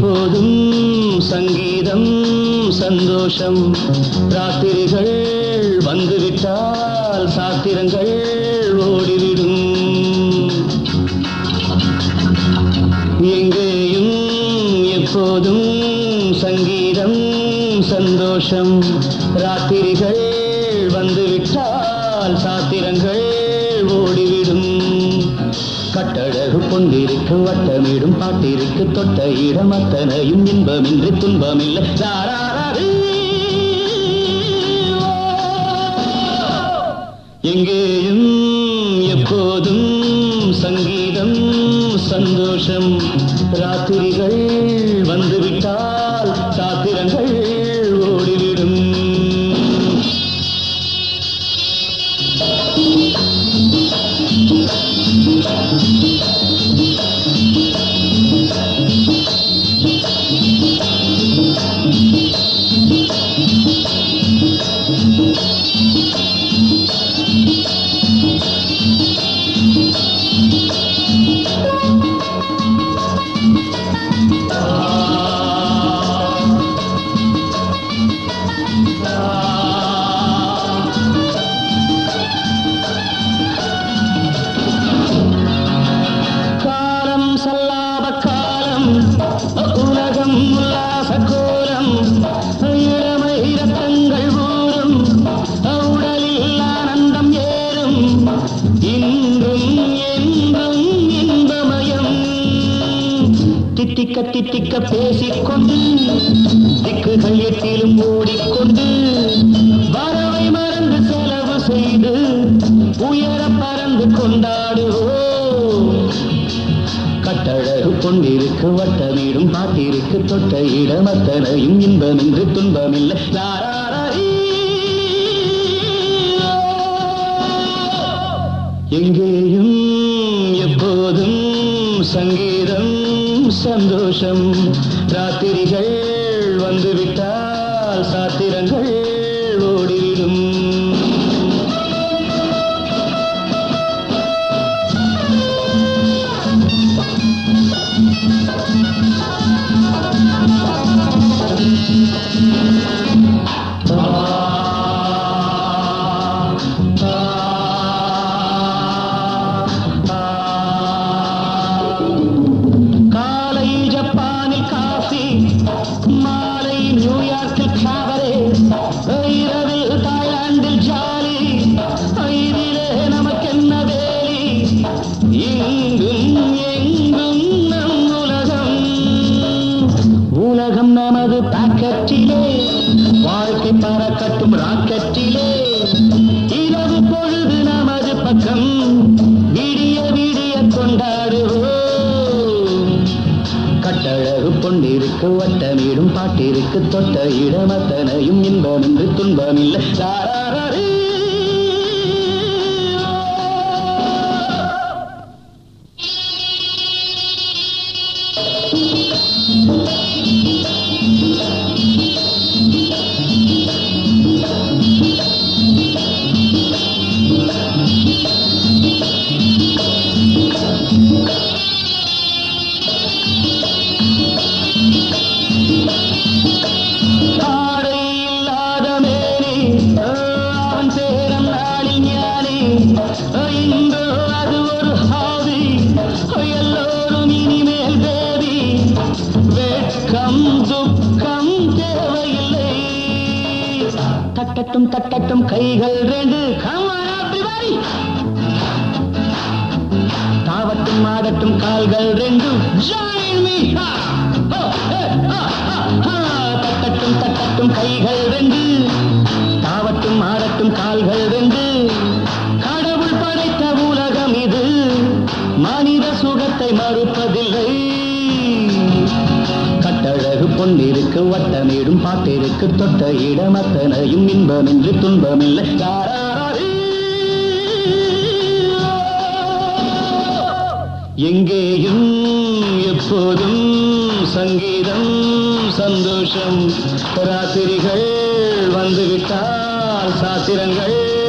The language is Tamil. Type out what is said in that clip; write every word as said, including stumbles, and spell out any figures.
எப்போதும் சங்கீதம் சந்தோஷம். ராத்திரிகள் வந்துவிட்டால் சாத்திரங்கள் ஓடிவிடும். எங்கேயும் எப்போதும் சங்கீதம் சந்தோஷம். ராத்திரிகள் வந்துவிட்டால் சாத்திரங்கள் ஓடிவிடும். கட்டழகு கொண்டிருக்கு வட்டமிடும் பாட்டிற்கு தொட்ட இடம் அத்தனையும் இன்பமின்றி துன்பமில்லை. எங்கேயும் எப்போதும் சங்கீதம் சந்தோஷம். ராத்திரிகள் வந்துவிட்டால் சாத்திரங்கள் ஓடிவிடும். உலகம் உல்லாச கோலம். இளமை ரத்தங்கள் ஊறும் உடலில் ஆனந்தம் ஏறும். இன்றும் என்றும் இன்பமயம். தித்திக்க தித்திக்க பேசிக்கொண்டு திக்குகள் எட்டிலும் ஓடிக்கொண்டு வரவை மறந்து செலவு செய்து உயர பறந்து கொண்டாடுவோம். கட்டழகு கொண்டிருக்கு வட்டமிடும் பாட்டிற்கு தொட்ட இடம் அத்தனையும் இன்பமின்றி துன்பமில்லை. எங்கேயும் எப்போதும் சங்கீதம் சந்தோஷம். ராத்திரிகள் வந்துவிட்டால் சாத்திரங்கள் ஓடிவிடும். காலை ஜப்பானில் காஃபி, மாலை நியூயார்க்கில் காவரே, இரவில் தாய்லாந்தில் ஜாலி. இதிலே நமக்கென்ன வேலி? எங்கும் எங்கும் நம் உலகம். உலகம் நமது பாக்கெட்டிலே, வாழ்க்கை பறக்கட்டும் ராக்கெட்டிலே. இரவு பொழுது நமது பக்கம், விடிய விடிய கொண்டாடுவோம். கட்டழகு கொண்டிருக்கு வட்டமிடும் பாட்டிற்கு தொட்ட இடம் அத்தனையும் இன்பமின்றி துன்பமில்லை. தட்டட்டும் தட்டட்டும் கைகள் ரெண்டு, தாவட்டும் ஆடட்டும் கால்கள் ரெண்டு. தட்டட்டும் தட்டட்டும் கைகள் ரெண்டு, தாவட்டும் ஆடட்டும் கால்கள் ரெண்டு. கடவுள் படைத்த உலகம் இது, மனித சுகத்தை மறுப்பதில்லை. கட்டழகு பொன்னிருக்கு வட்டமிடும் பாட்டிற்கு தொட்ட இடம் அத்தனையும் இன்பமின்றி துன்பமில்லை. எங்கேயும் எப்போதும் சங்கீதம் சந்தோஷம். ராத்திரிகள் வந்துவிட்டால் சாத்திரங்கள்